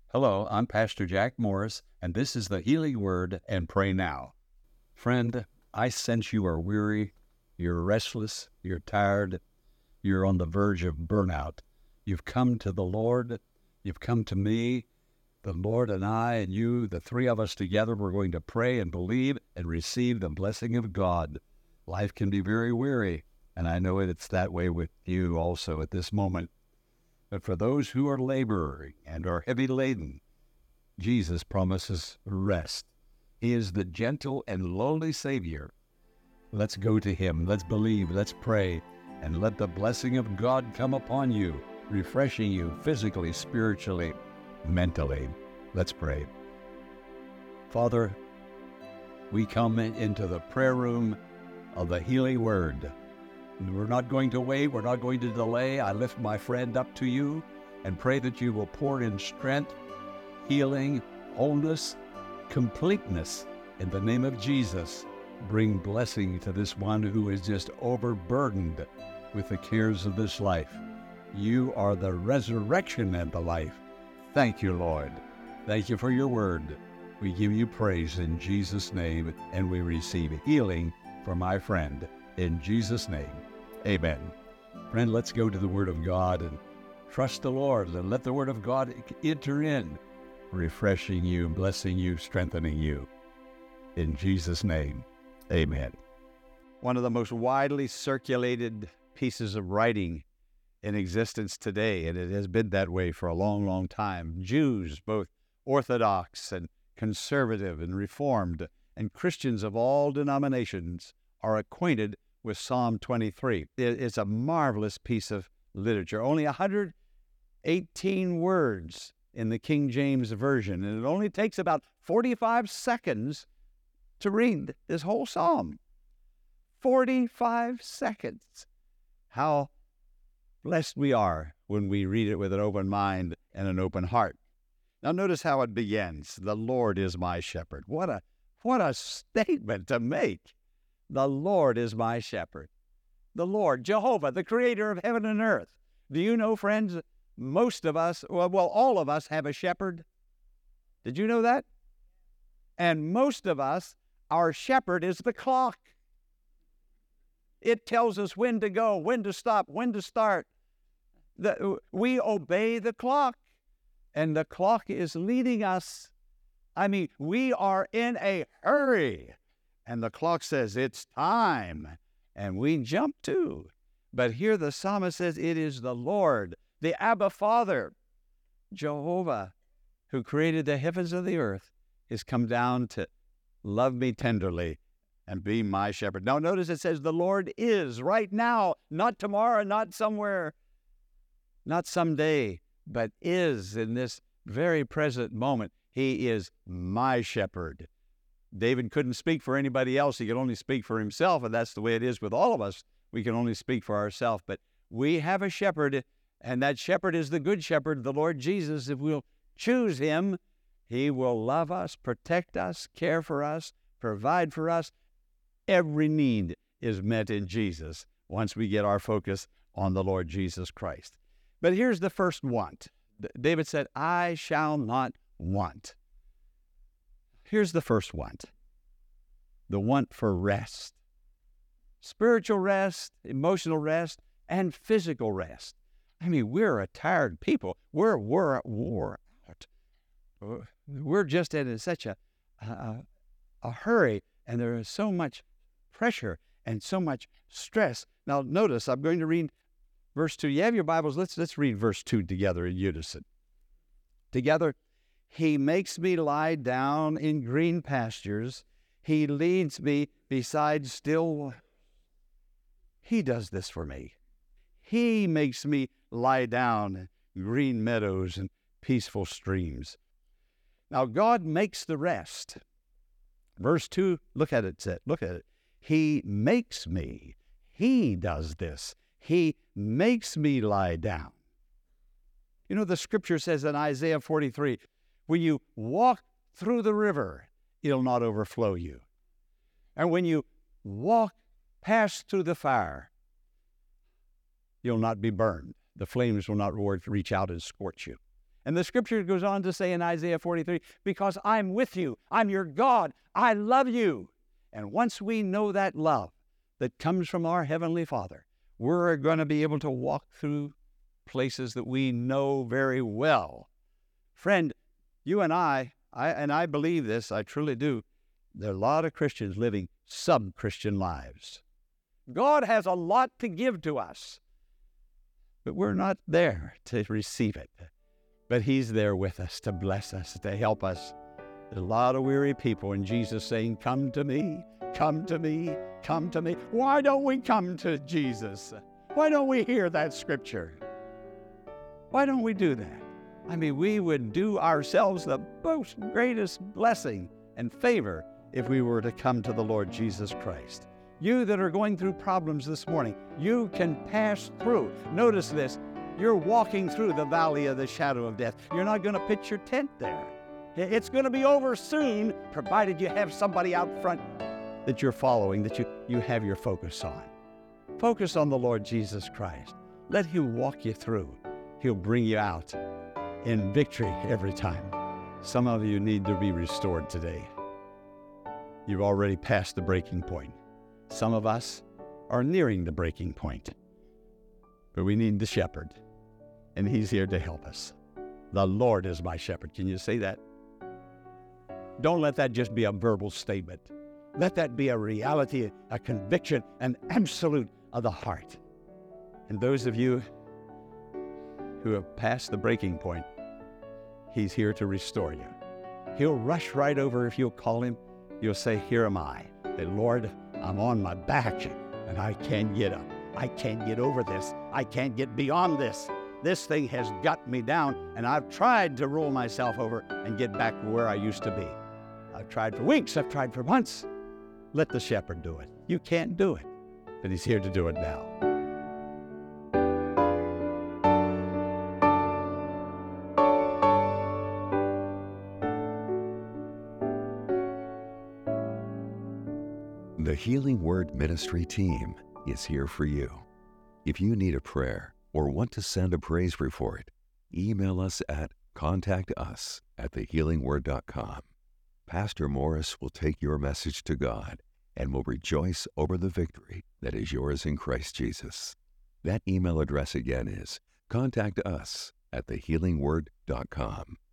Hello, I'm Pastor Jack Morris, and this is the Healing Word and Pray Now. Friend, I sense you are weary, you're restless, you're tired, you're on the verge of burnout. You've come to the Lord, you've come to me, the Lord and I and you, the three of us together, we're going to pray and believe and receive the blessing of God. Life can be very weary, and I know it's that way with you also at this moment. But for those who are laboring and are heavy laden, Jesus promises rest. He is the gentle and lowly Savior. Let's go to Him. Let's believe. Let's pray. And let the blessing of God come upon you, refreshing you physically, spiritually, mentally. Let's pray. Father, we come into the prayer room of the Healing Word. We're not going to wait. We're not going to delay. I lift my friend up to you and pray that you will pour in strength, healing, wholeness, completeness in the name of Jesus. Bring blessing to this one who is just overburdened with the cares of this life. You are the resurrection and the life. Thank you, Lord. Thank you for your word. We give you praise in Jesus' name, and we receive healing for my friend. In Jesus' name, amen. Friend, let's go to the Word of God and trust the Lord and let the Word of God enter in, refreshing you, blessing you, strengthening you. In Jesus' name, amen. One of the most widely circulated pieces of writing in existence today, and it has been that way for a long, long time. Jews, both Orthodox and conservative and Reformed, and Christians of all denominations are acquainted with Psalm 23. It's a marvelous piece of literature. Only 118 words in the King James Version, and it only takes about 45 seconds to read this whole psalm. 45 seconds. How blessed we are when we read it with an open mind and an open heart. Now notice how it begins. The Lord is my shepherd. What a statement to make. The Lord is my shepherd. The Lord, Jehovah, the creator of heaven and earth. Do you know, friends, most of us, well, all of us have a shepherd. Did you know that? And most of us, our shepherd is the clock. It tells us when to go, when to stop, when to start. We obey the clock, and the clock is leading us. I mean, we are in a hurry. And the clock says, it's time. And we jump too. But here the psalmist says, it is the Lord, the Abba Father, Jehovah, who created the heavens and the earth, has come down to love me tenderly and be my shepherd. Now notice it says the Lord is right now, not tomorrow, not somewhere, not someday, but is in this very present moment. He is my shepherd. David couldn't speak for anybody else. He could only speak for himself, and that's the way it is with all of us. We can only speak for ourselves, but we have a shepherd, and that shepherd is the good shepherd, the Lord Jesus. If we'll choose him, he will love us, protect us, care for us, provide for us. Every need is met in Jesus once we get our focus on the Lord Jesus Christ. But here's the first want. David said, I shall not want. Here's the first want, the want for rest. Spiritual rest, emotional rest, and physical rest. I mean, we're a tired people. We're wore out. We're just in such a hurry, and there is so much pressure and so much stress. Now, notice, I'm going to read verse 2. You have your Bibles. Let's read verse 2 together in unison. Together. He makes me lie down in green pastures. He leads me beside still waters. He does this for me. He makes me lie down in green meadows and peaceful streams. Now, God makes the rest. Verse 2, look at it. He makes me. He does this. He makes me lie down. You know, the scripture says in Isaiah 43, when you walk through the river, it'll not overflow you. And when you pass through the fire, you'll not be burned. The flames will not reach out and scorch you. And the scripture goes on to say in Isaiah 43, because I'm with you, I'm your God, I love you. And once we know that love that comes from our Heavenly Father, we're going to be able to walk through places that we know very well. Friend, you and I believe this, I truly do, there are a lot of Christians living sub-Christian lives. God has a lot to give to us, but we're not there to receive it. But He's there with us to bless us, to help us. There's a lot of weary people, and Jesus saying, come to me, come to me, come to me. Why don't we come to Jesus? Why don't we hear that scripture? Why don't we do that? I mean, we would do ourselves the most greatest blessing and favor if we were to come to the Lord Jesus Christ. You that are going through problems this morning, you can pass through. Notice this, you're walking through the valley of the shadow of death. You're not going to pitch your tent there. It's going to be over soon, provided you have somebody out front that you're following, that you have your focus on. Focus on the Lord Jesus Christ. Let Him walk you through. He'll bring you out in victory every time. Some of you need to be restored today. You've already passed the breaking point. Some of us are nearing the breaking point. But we need the shepherd, and He's here to help us. The Lord is my shepherd. Can you say that? Don't let that just be a verbal statement. Let that be a reality, a conviction, an absolute of the heart. And those of you who have passed the breaking point, He's here to restore you. He'll rush right over if you'll call Him. You'll say, here am I. And Lord, I'm on my back and I can't get up. I can't get over this. I can't get beyond this. This thing has got me down, and I've tried to roll myself over and get back to where I used to be. I've tried for weeks. I've tried for months. Let the shepherd do it. You can't do it, but He's here to do it now. The Healing Word Ministry team is here for you. If you need a prayer or want to send a praise report, email us at contactus@thehealingword.com. Pastor Morris will take your message to God and will rejoice over the victory that is yours in Christ Jesus. That email address again is contactus@thehealingword.com.